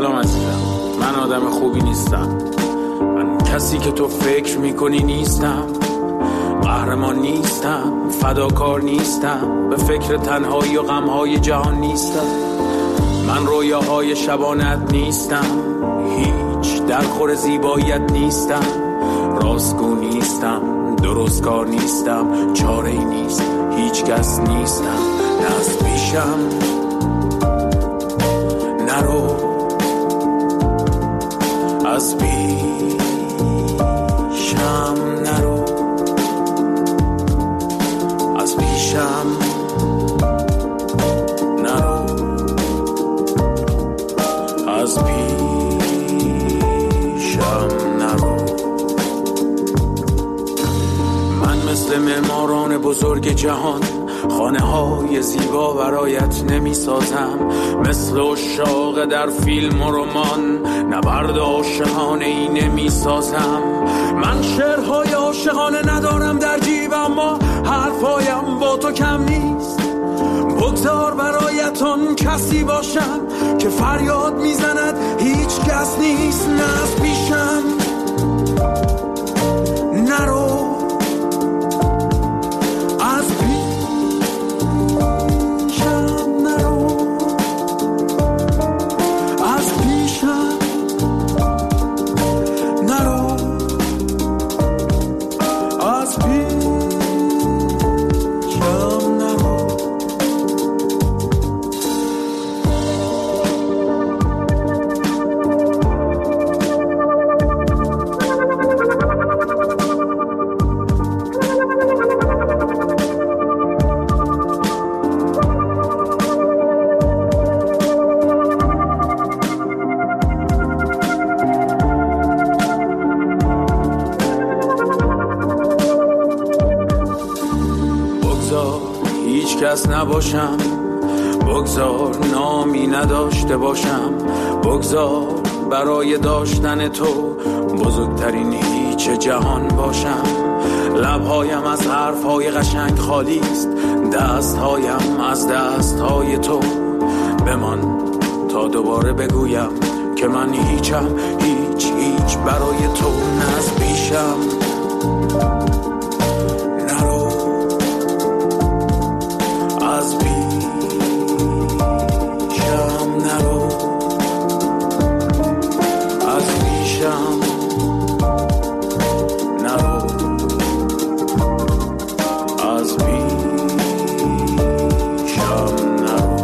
سلام عزیزم، من آدم خوبی نیستم. من کسی که تو فکر میکنی نیستم. قهرمان نیستم، فداکار نیستم، به فکر تنهایی و غمهای جهان نیستم. من رویاهای شبانت نیستم، هیچ درخور زیباییت نیستم. راستگو نیستم، درستکار نیستم، چاره ای نیست، هیچ کس نیستم. نه از پیشم نرو، از پیشم نرو، از پیشم نرو، از پیشم نرو. من مثل معماران بزرگ جهان خانه های زیبا برایت نمی سازم، مثل عشاق در فیلم و رمان نبرد عاشقانه ای نمی سازم. من شعرهای عاشقانه ندارم در جیب، اما حرفایم با تو کم نیست. بگذار برایتون کسی باشم که فریاد میزند هیچ کس نیست. نه از پیشم نرو، نباشم، بگذار نامی نداشته باشم، بگذار برای داشتن تو بزرگترین هیچ جهان باشم. لبهایم از حرفهای قشنگ خالی است، دستهایم از دستهای تو. بمان تا دوباره بگویم که من هیچم، هیچ برای تو. نه از پیشم نرو، از پیشم نرو، از پیشم نرو، از پیشم نرو.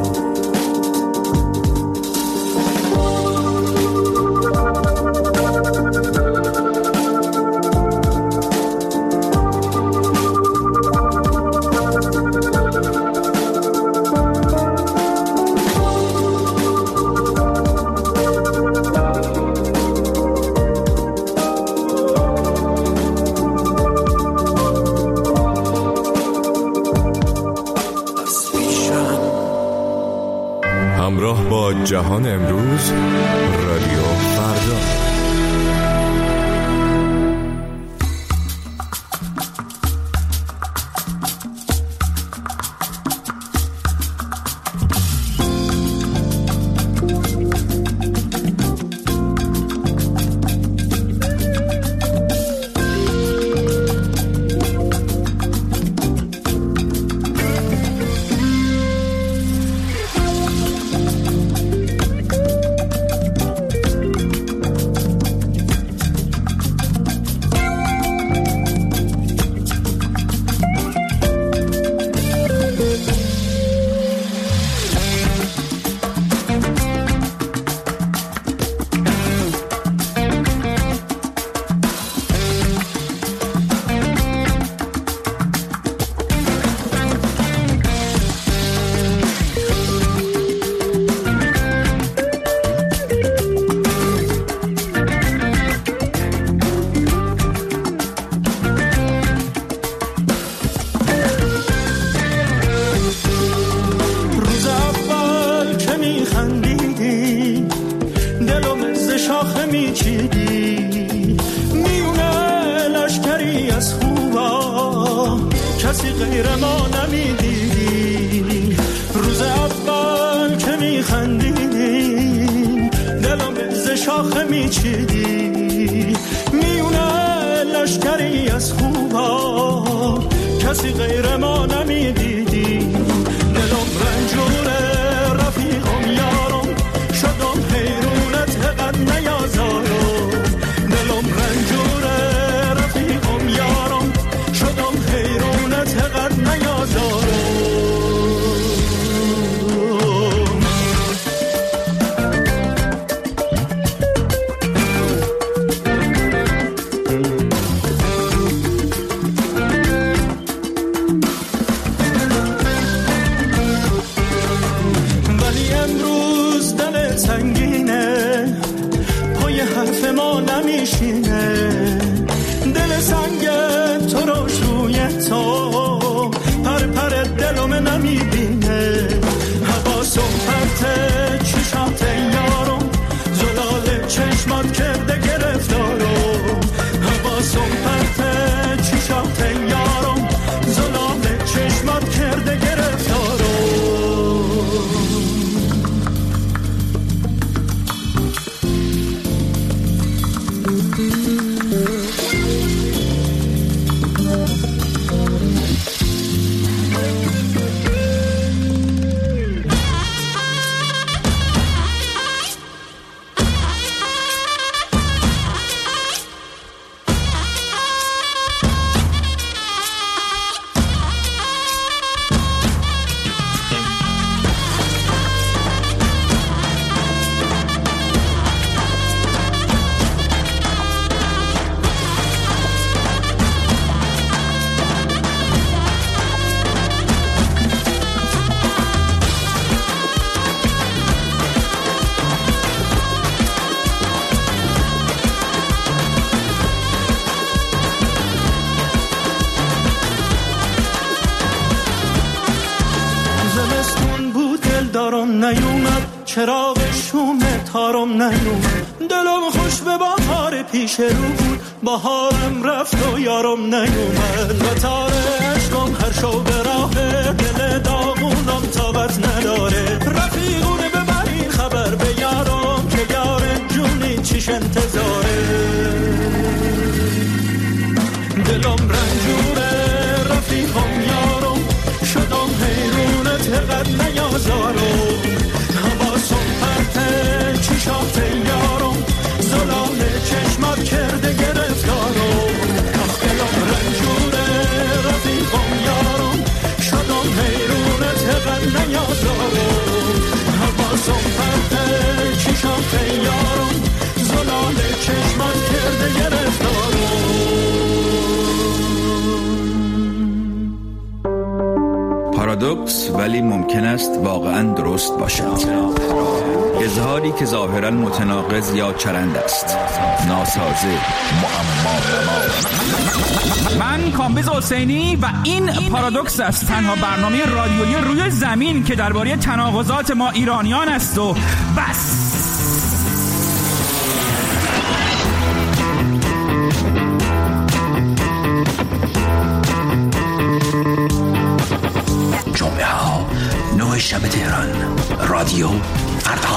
همراه با جهان امروز، رادیو فردا. کسی غیر ما نمیدیدی. روز اول که میخندیدیم دلم میچیدی میونه لشکری از خوبا کسی غیر ما نمیدیدی دلم رنجوره رفیقم یارم شدم حیرونت قد نیازارم دلم رنجوره رفیقم یارم شدم حیرونت قد نیازارم دل سنگ تو روش روی تو پر پر دلم نمیبینه حواسم پرته چشات یارم زلال چشمات کرده گرفتارم حواسم پرته چشات یارم زلال چشمات کرده گرفتارم چراغ شوم تارم نیومد دلم خوش به بهار پیش رو بود بهارم رفت و یارم نیومد و تار عشقم هر شو به راه دل داغونم تابت نداره رفیقونه ببرین خبر به یارم که یار جونی چیش انتظاره دلم رنجوره رفیقم یارم شدم حیرونت قد نیازارم چشات یارم زلال چشمات کرده گرفتارم دلم رنجوره رفیقم یارم شدم حیرونت قد نیازارم حواسم پرته چشات یارم زلال چشمات کرده گرفتارم پارادوکس ولی ممکن است واقعا درست باشد. اظهاری که ظاهراً متناقض یا چرند است، ناسازه، معما. من کامبیز حسینی و این پارادوکس است، تنها برنامه رادیویی روی زمین که درباره تناقضات ما ایرانیان است و بس. جمعه ها 9 شب تهران، رادیو فردا.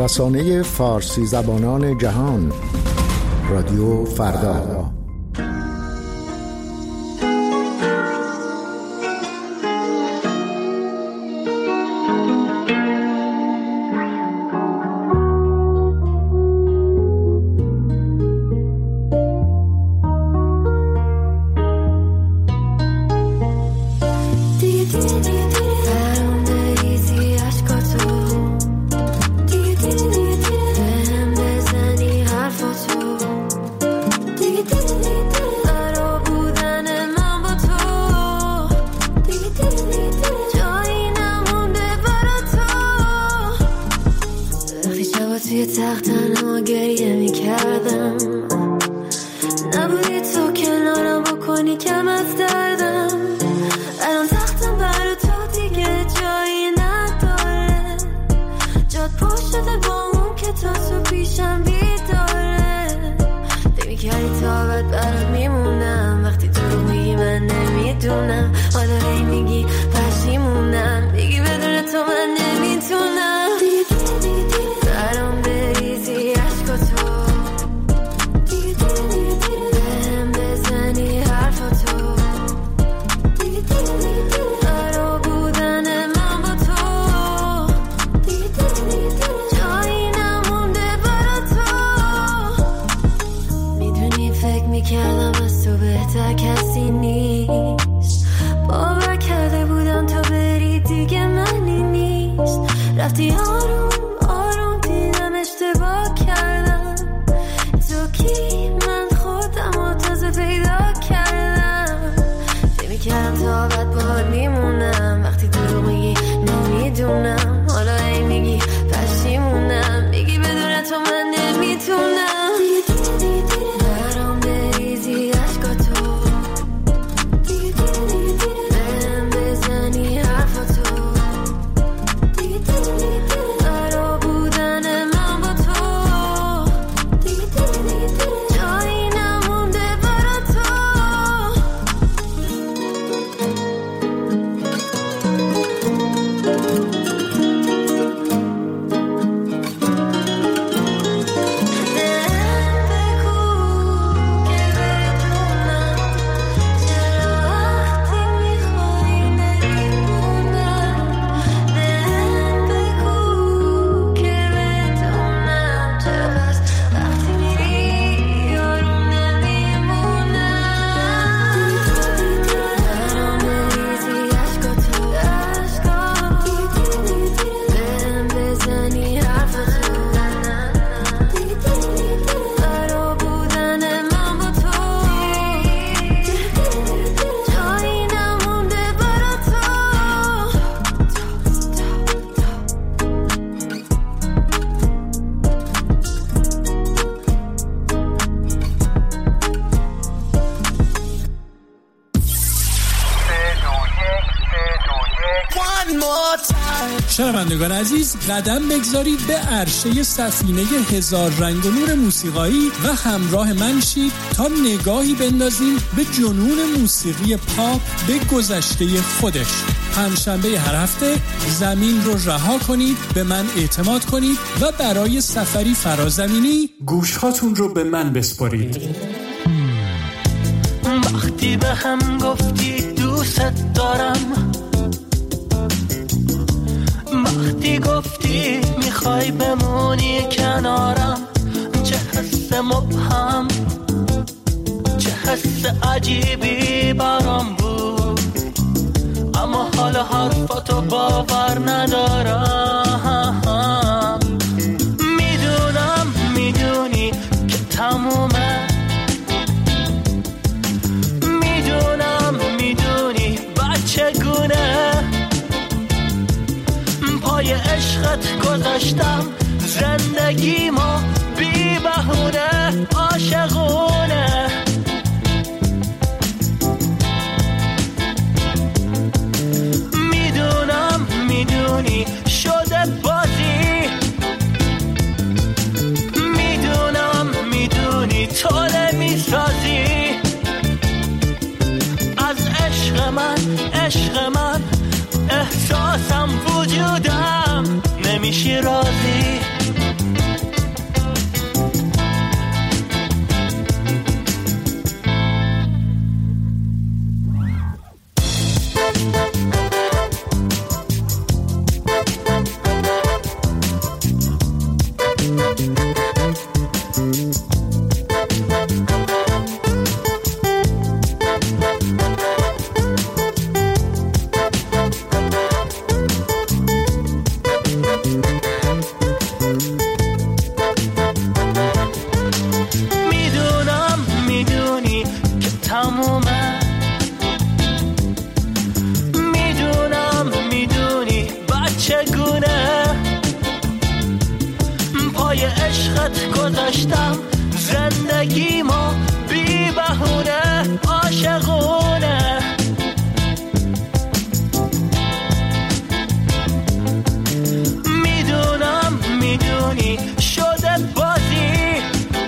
رسانه فارسی زبانان جهان، رادیو فردا. شنوندگان عزیز، قدم بگذارید به عرشه سفینه هزار رنگ و نور موسیقایی و همراه من شید تا نگاهی بندازیم به جنون موسیقی پاپ به گذشته خودش. پنجشنبه هر هفته زمین رو رها کنید، به من اعتماد کنید و برای سفری فرازمینی گوشهاتون رو به من بسپارید. وقتی به هم گفتی دوست دارم، وقتی گفتی میخوای بمونی کنارم، چه حس مبهم، چه حس عجیبی برام بود، اما حالا حرفاتو باور ندارم. میدونم میدونی که تمومه، میدونم میدونی بچگونه پای عشقت گذاشتم زندگیمو بی بهونه عاشقونه. میدونم میدونی شده بازی، میدونم میدونی تو نمیسازی از عشق من، عشق من احساسم وجودم نمیشی راضی. گذاشتم زندگی ما بی بهونه عاشقونه. میدونم میدونی شده بازی،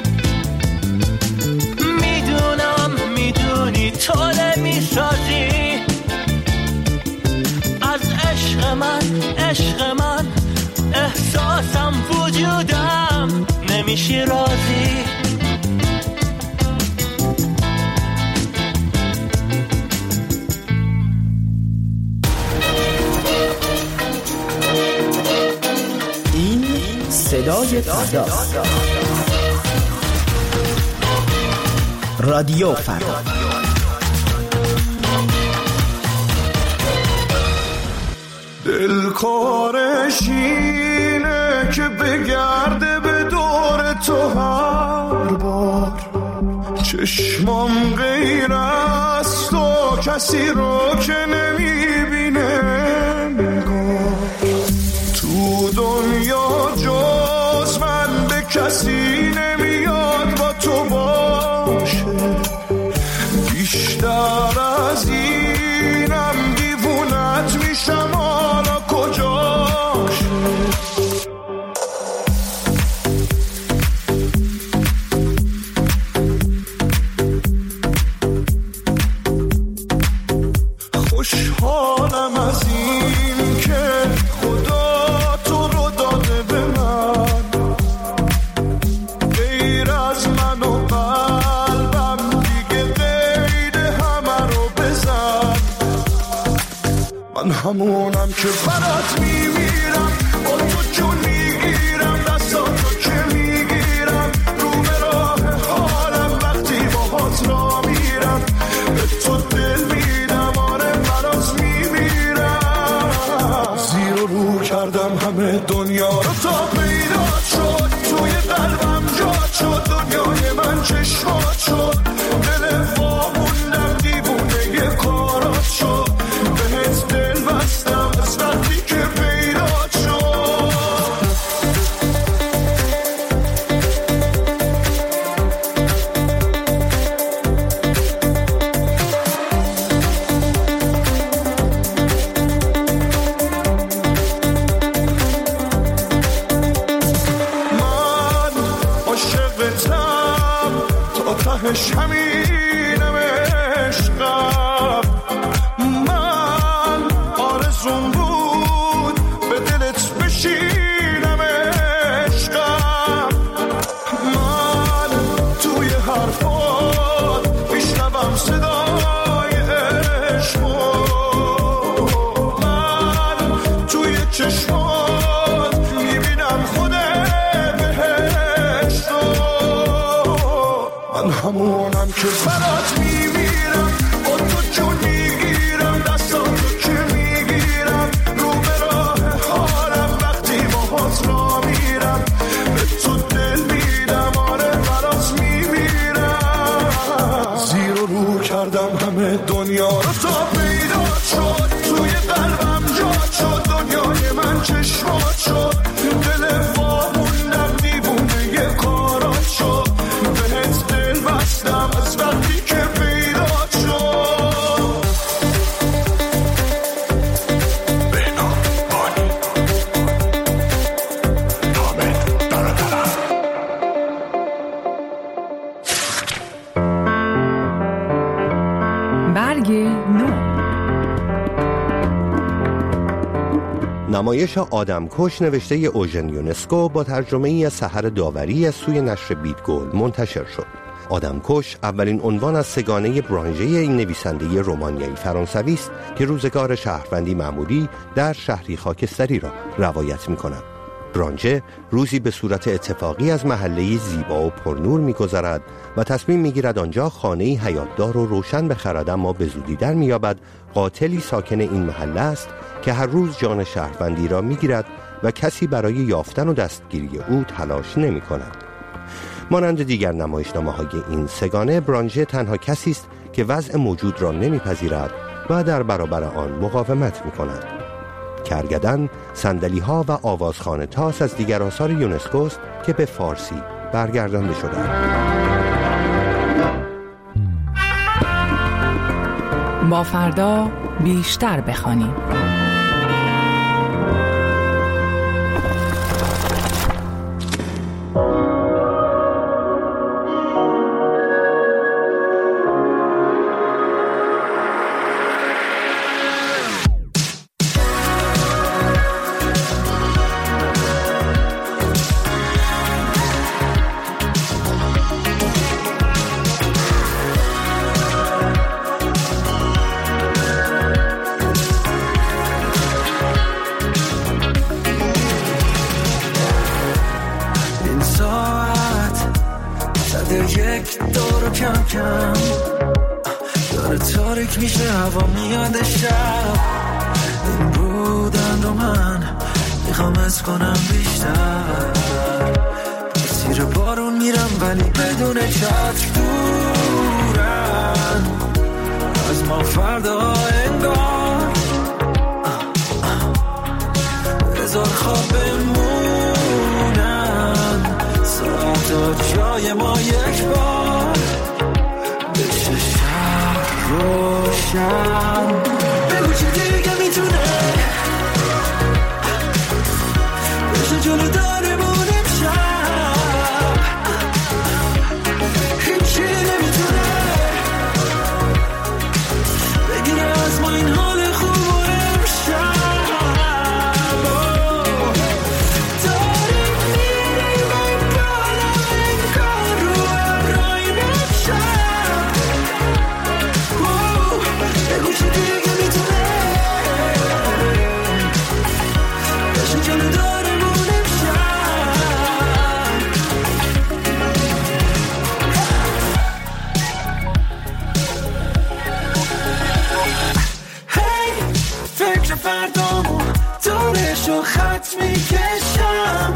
میدونم میدونی تو نمیسازی. از عشق من احساسم وجودم نمیشی راضی. این صدای فردا، رادیو فردا. دلکارش اینه که بگرده به دور تو هر بار، چشمام غیر از تو کسی رو که نمیبینه نگاه. تو دنیا جز من به کسی نمیاد با تو باشه، بیشتر از اینم دیوونت میشم. حالا کجاشه؟ خوشحالم از این که خدا تو رو داده به من، غیر از من و قلبم دیگه غیر همه رو بزن. من همونم که برات میمیرم، با تو جون میگیرم، دستاتو که میگیرم، رو به راه حالم وقتی باهات را میرم، به تو دل میدم، آره برات میمیرم. زیر و رو کردم همه دنیا رو تا پیدا شد، توی قلبم جا شد، دنیای من چشمات شد، دل واموندم دیوونه یه کارات شد، بهت دل بستم از وقتی که پیدا شد. من عاشقتم تا تهش همینم عشقم، من آرزوم بود به دلت بشینم عشقم، من توی حرفات میشنوم صدای عشقو، من توی چشمات میبینم خود بهشتو. من همونم که برات میمیرم، با تو جون میگیرم، دستاتو که میگیرم، رو به راه حالم وقتی باهات را میرم، به تو دل میدم، آره برات میمیرم. زیر و رو کردم همه دنیا رو تا پیدا شد، توی قلبم جا شد، دنیای من چشمات شد، دل واموندم دیوونه یه کارات شد، بهت دل بستم از وقتی که پیدا شد. بهنام بانی حامد برادرم. برگ نو. نمایش آدمکش نوشته اوژن یونسکو با ترجمه ای از سحر داوری از سوی نشر بیتگل منتشر شد. آدمکش اولین عنوان از سگانه برانژه این نویسنده رومانیایی فرانسوی است که روزگار شهروندی معمولی در شهری خاکستری را روایت می‌کند. برانژه روزی به صورت اتفاقی از محله زیبا و پرنور می‌گذرد و تصمیم می‌گیرد آنجا خانه‌ای حیاتدار و روشن بخرد، اما به زودی در می‌یابد قاتلی ساکن این محله است که هر روز جان شهروندی را می‌گیرد و کسی برای یافتن و دستگیری او تلاش نمی‌کند. مانند دیگر نمایشنامه‌های این سگانه، برانژه تنها کسی است که وضع موجود را نمی‌پذیرد و در برابر آن مقاومت می‌کند. کرگدن، صندلی‌ها و آوازخوان تاس از دیگر آثار یونسکو است که به فارسی برگردانده شده‌اند. با فردا بیشتر بخوانیم. داره تاریک میشه، هوا میاد شب. این بودن رو من میخوام از کنم بیشتر. زیر بارون میرم ولی بدون چتر، دورن از ما فردا انگار. بذار خواب بمونن ساعتا جای ما یک بار. بشه شب روشن، بگو چی دیگه میتونه بشه جلو دارمون امشب. هیچی نمیتونه بگیره از ما این حال خوب و امشب. فردامو دورشو خط میکشم.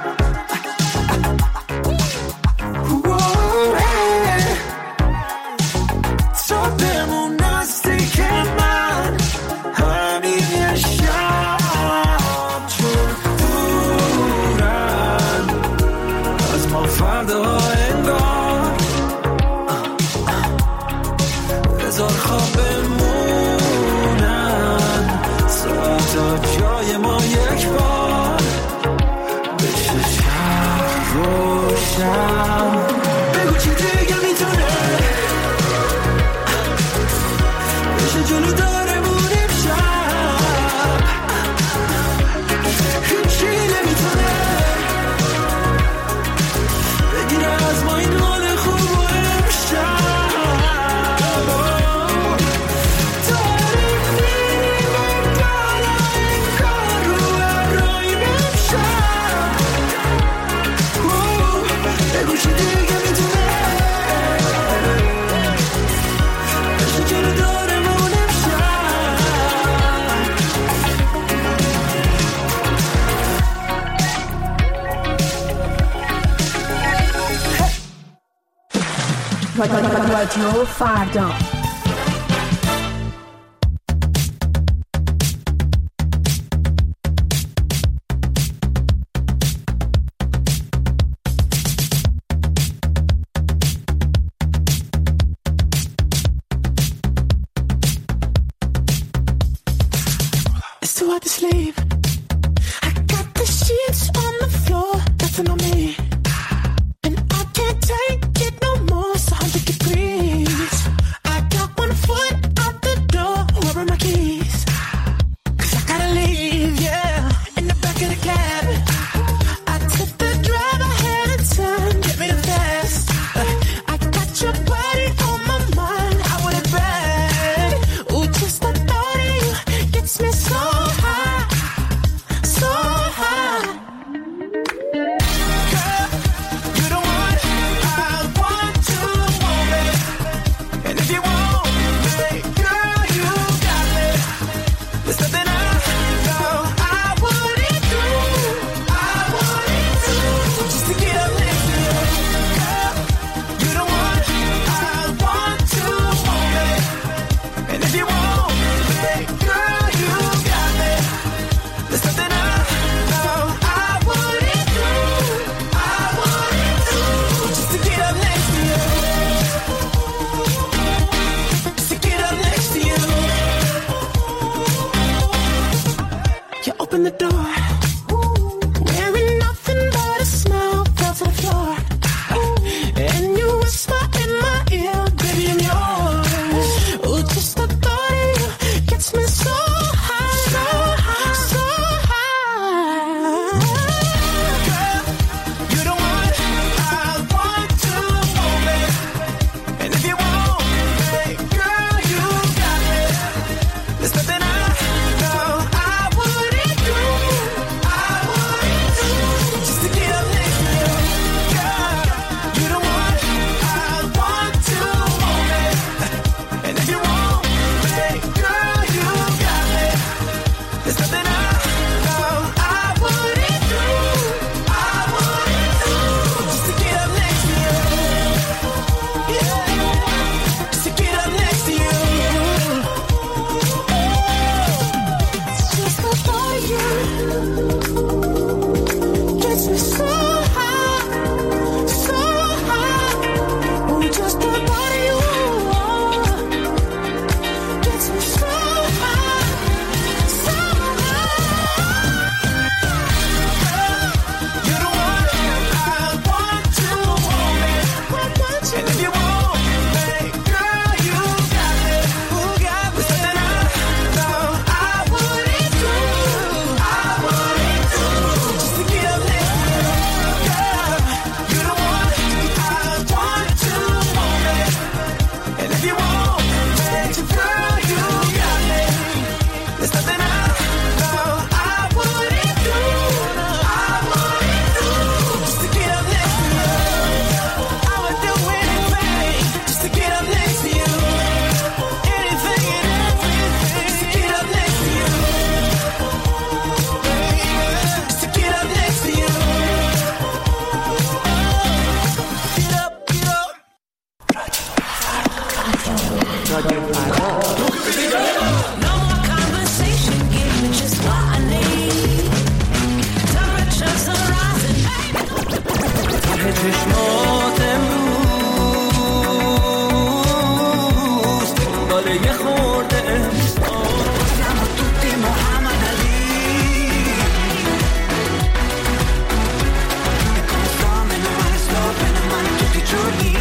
تا بمون نزدیک من همین یه شب، چون دورن از ما فردا انگار. بذار خواب تا جای ما یک بار بشه شب روشن. بگو چی دیگه میتونه بشه جلو دارمون امشب. هیچی نمیتونه بگیره از ما این حال خوب و امشب. رادیو فردا. It's too hard to sleep. I got the sheets on the floor, nothing on me. And I can't take it no more. It's 100 degrees. I got رادیو فردا. چشمات امروز باله یه خورده امسان توتی محمد علی دامن من اسلامن من توتی جولی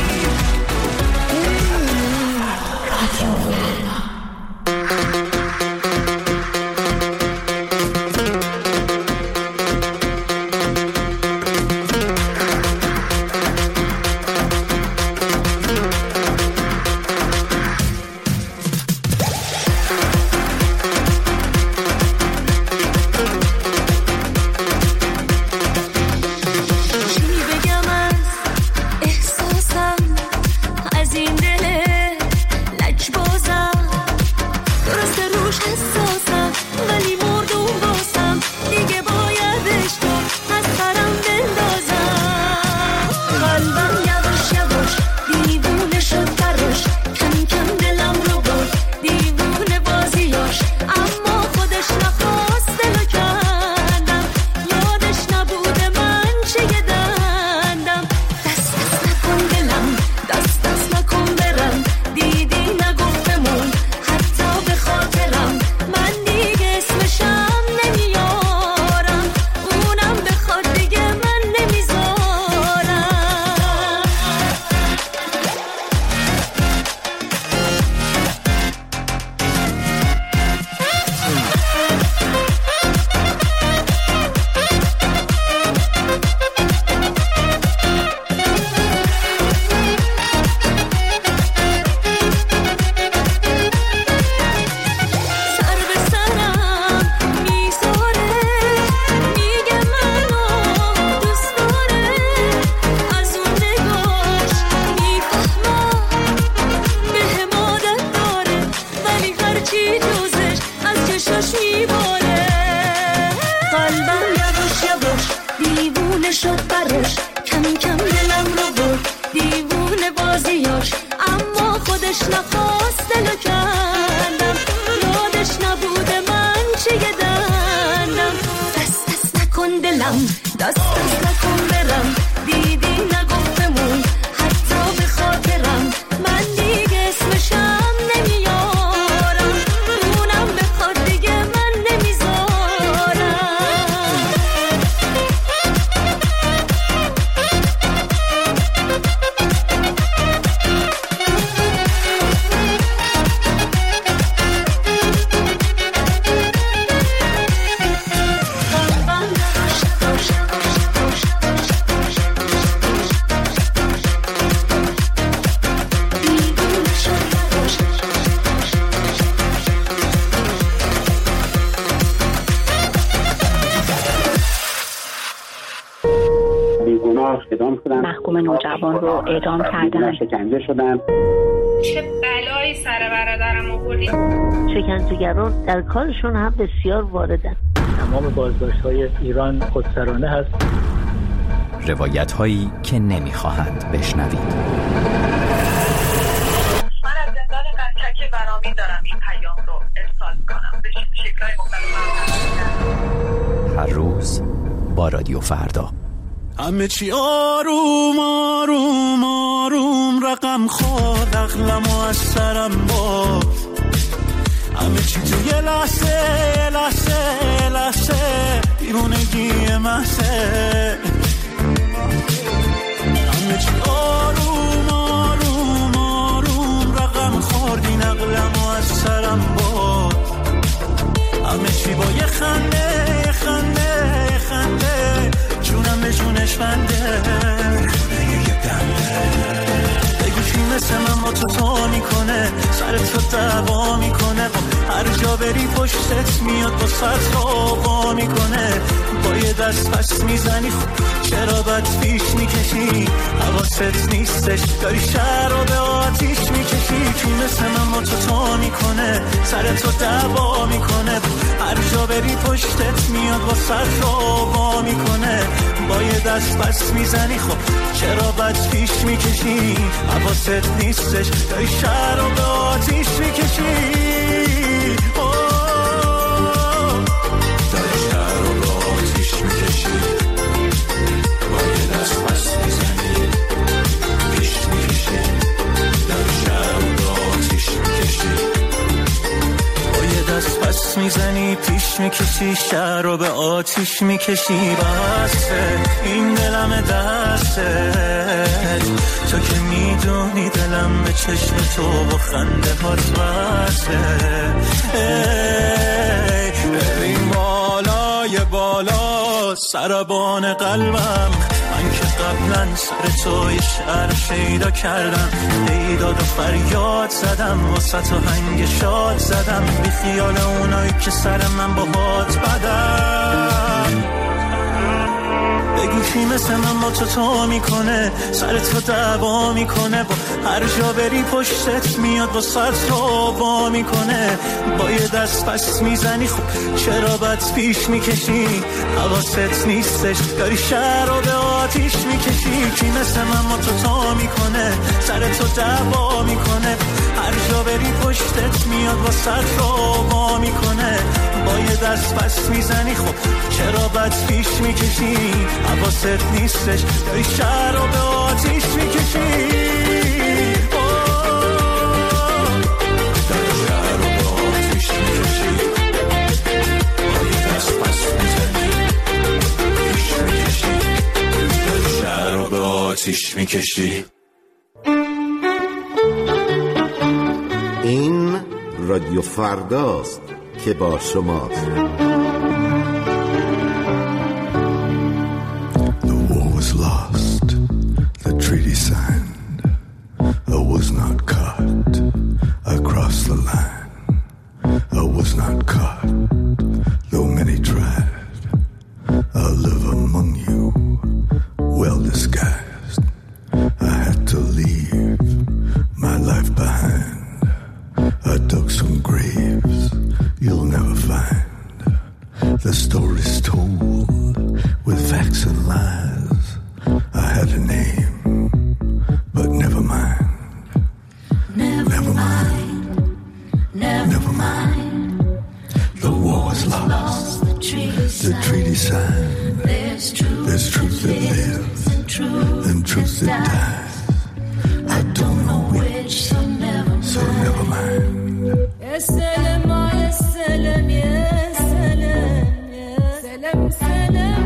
محکوم نوجوان رو اعدام کردن. شکنجه شدن. چه بلایی سر برادرم آوردی؟ شکنجهگران در کارشون هم بسیار واردن. تمام بازداشت‌های ایران خودسرانه هست. روایت‌هایی که نمی‌خواهند بشنوید. من از زندان قطعه برامی دارم این پیام رو ارسال کنم به شکل‌های مختلف. هر روز با رادیو فردا. همه چی آروم آروم آروم رقم خورد عقلمو از سرم باز همه چی تو یه لحظه دیوونگی محضه همه چی آروم آروم آروم رقم خورد این عقلمو از سرم باز همه چی با یه خنده جونم به جونش بنده بگو کی مثل من با تو میکنه سرت رو دعوا میکنه هر جا بری پشتت میاد با سرت آقا میکنه با یه دست پس میزنی چرا بد پیش میکشی حواست نیستش داری شهر رو به آتیش میکشی کی مثل من با تو میکنه، سر تو دعوا میکنه، هر جا بری پشتت میاد با سر تو وا میکنه. با یه دست بس میزنی خب چرا بد پیش میکشی، حواست نیستش داری شهر رو به آتیش میکشی. داری شهر رو به آتیش میکشی، با یه دست بس میزنی پیش میکشی، داری شهر رو به آتیش میکشی. با یه دست بس میزنی پیش میکشی، شهر رو به آتیش میکشی. بسه این دلم دسته، تو که میدونی دلم به چشم تو با خنده هات بسه. این بالای بالا سربان قلبم، من که قبلا سر تو یه شعر شیدا کردم، ایداد و فریاد زدم واسه تو هنگ شاد زدم، بی خیال اونایی که سر من با هات بدم. بگو کی مثل من با تو میکنه، سر تو دعوا میکنه، با هر جا بری پشتت میاد با سر تو وا میکنه. با یه دست پس میزنی خب چرا بد پیش میکشی، حواست نیستش داری شهر رو به آتیش میکشی. کی مثل من با تو میکنه، سر تو دعوا میکنه، هر جا بری پشتت میاد با سر تو وا میکنه. با یه دست پس میزنی خب چرا بد پیش میکشی، حواست نیستش داری شهر رو به آتیش میکشی. داری شهر رو به آتیش میکشی، با یه دست پس میزنی پیش میکشی، داری شهر رو به آتیش میکشی. این رادیو فرداست که با شماست. Lost, the treaty signed, I was not caught, I crossed the line, I was not caught, though many tried, I live among you, well disguised, I had to leave my life behind, I dug some graves you'll never find, the stories told with facts and lies. I had a name, but never mind. Never mind. Never mind. The war was lost. The treaty signed. There's truth that lives and truth that dies. I don't know which, so never mind. Yes, salam, yes, salam, yes, salam, yes, salam, salam.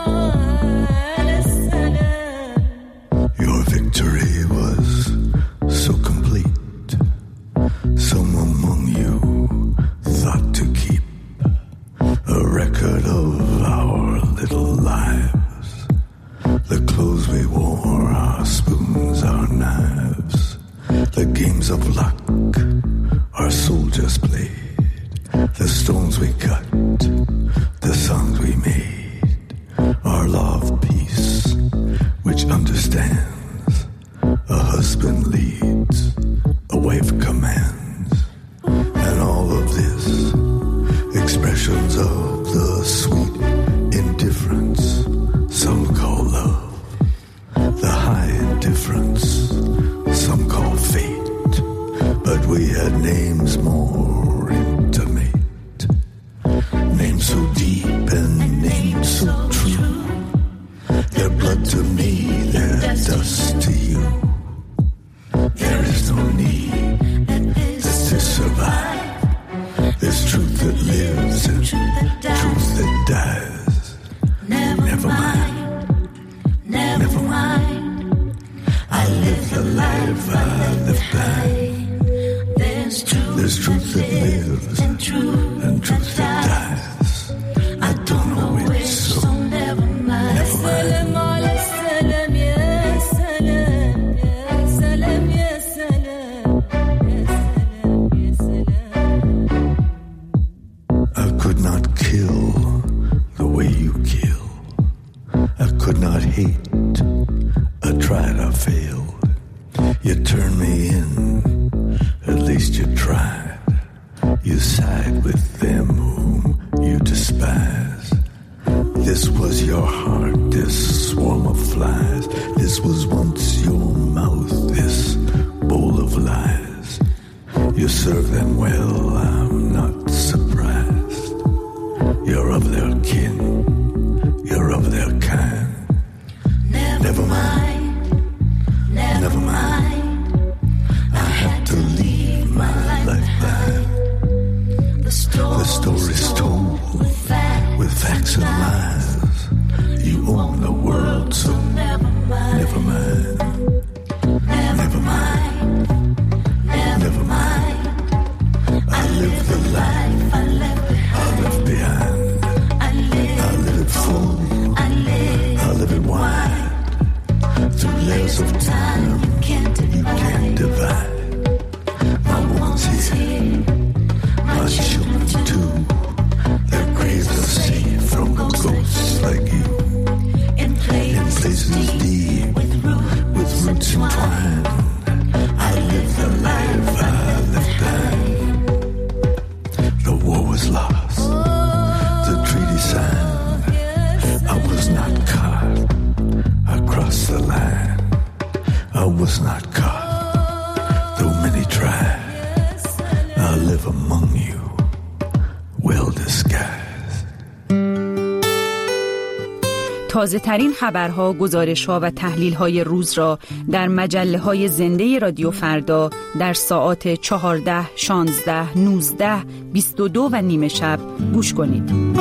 Your victory was so complete. Some among you thought to keep a record of our little lives. The clothes we wore, our spoons, our knives, the games of luck our soldiers played, the stones we cut, the songs we made, our law of peace, which understands a husband leads, a wife commands, and all of this expressions of the sweet indifference some call love, the high indifference some call fate, but we had names more intimate, names so deep and names so true. They're blood to me, they're dust to you. There is no need to survive. There's truth that lives and truth that dies. Never mind. Never mind. I live the life I live by. There's truth that lives and truth that dies. I don't know which, so never mind. I could not kill the way you kill. I could not hate. I tried, I failed. You turned me in least you tried. You side with them whom you despise. This was your heart, this swarm of flies. This was once your mouth, this bowl of lies. You serve them well, I'm not surprised. You're of their kin, you're of their kind. Never mind, never mind. I had to leave my life behind. The story's told with facts and lies. You own the world, so never mind. Never mind. Never mind. Never mind. I live the life I left behind. I live it full. I live it wide. Through layers of time you can't divide. My woman's here, my children too. Their graves are safe from ghosts like you. In places deep, with roots entwined. I live the life I left behind. The war was lost, the treaty signed. I was not caught across the line. I was not caught, though many tried. I live among you, well disguised. تازه ترین خبرها، گزارش‌ها و تحلیل‌های روز را در مجله‌های زنده رادیو فردا در ساعات 14, 16, 19, 22 و نیم شب گوش کنید.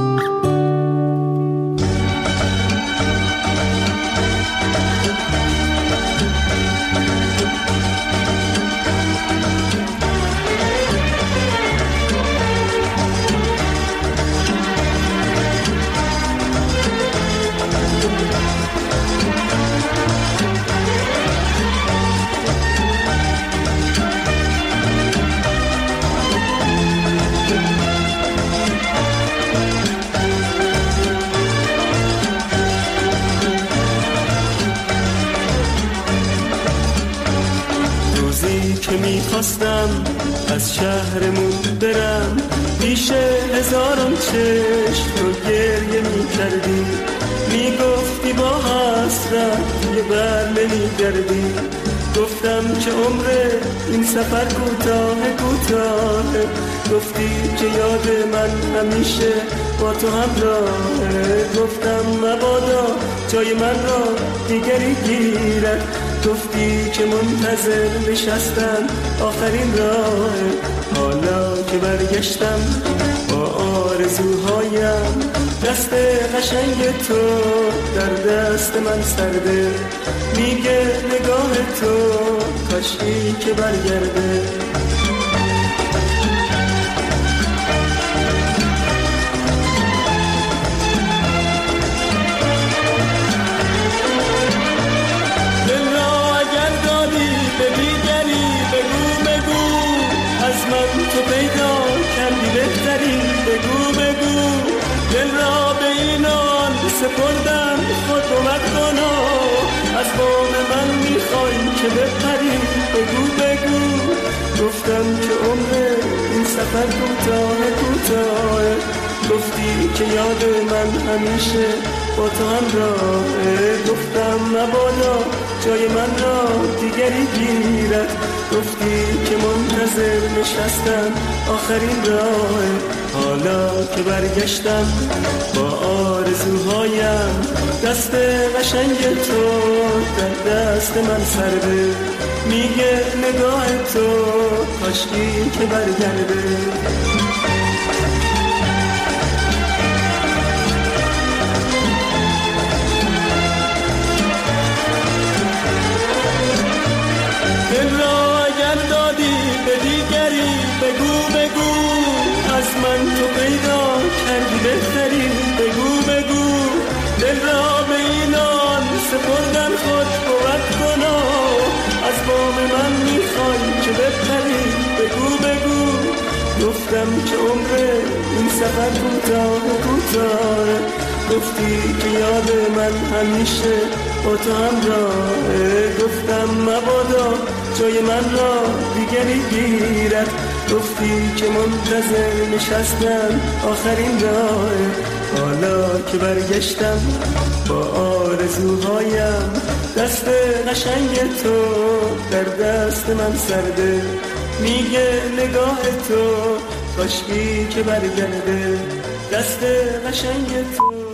که میخواستم از شهرمون برم، پیش هزاران چشم رو گریه میکردی، میگفتی با حسرت یه بر نمیگردی. گفتم که عمر این سفر کوتاه، گفتی که یاد من همیشه با تو همراهه. گفتم مبادا جای من را دیگری گیرد، گفتی که منتظر نشستم آخرین راه. حالا که برگشتم با آرزوهایم، دست قشنگ تو در دست من سرده، میگه نگاه تو کاشکی که برگرده. تو پیدا کردی بهتری، بگو دل را به اینان سپردم، خود بود کنا. از بام من میخوای که بپری، بگو گفتم که عمر این سفر کوتاه، گفتی که یاد من همیشه با تو همراهه. گفتم مبادا جای من را دیگری گیرد، گفتی که منتظر نشستم آخرین راه. حالا که برگشتم با آرزوهایم، دست قشنگ تو در دست من سرده، میگه نگاه تو کاشکی که برگرده. بگو از من تو پیدا کردی بهتری، بگو دل را به اینان سپردن، خود بود کنا. از بام من میخوای که بپری، بگو گفتم که عمر این سفر کوتاه، گفتی که یاد من همیشه با تو همراهه. گفتم مبادا جای من را دیگری گیرد. گفتی که منتظر نشستم آخرین راه، حالا که برگشتم با آرزوهایم، دست قشنگ تو در دست من سرده. میگه نگاه تو کاشکی که برگرده، دست قشنگ تو